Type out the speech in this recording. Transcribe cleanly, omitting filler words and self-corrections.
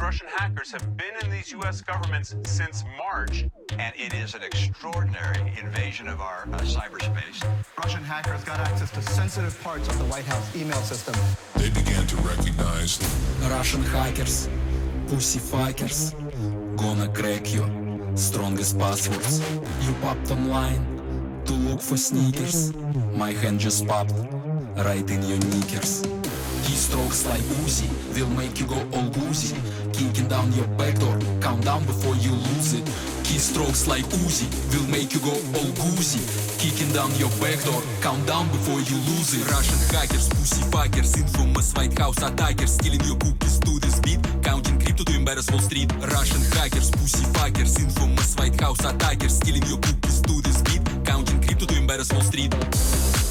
Russian hackers have been in these U.S. governments since March. And it is an extraordinary invasion of our cyberspace. Russian hackers got access to sensitive parts of the White House email system. They began to recognize Russian hackers, pussy fuckers, gonna crack you, strongest passwords. You popped online to look for sneakers. My hand just popped right in your knickers. Keystrokes like Uzi will make you go all woozy. Kicking down your backdoor, count down before you lose it. Keystrokes like Uzi will make you go all woozy. Kicking down your backdoor, count down before you lose it. Russian hackers, pussy fuckers, infamous White House attackers, stealing your cookies to this beat, counting crypto to embarrass Wall Street. Russian hackers, pussy fuckers, infamous White House attackers, stealing your cookies to this beat, counting crypto to embarrass Wall Street.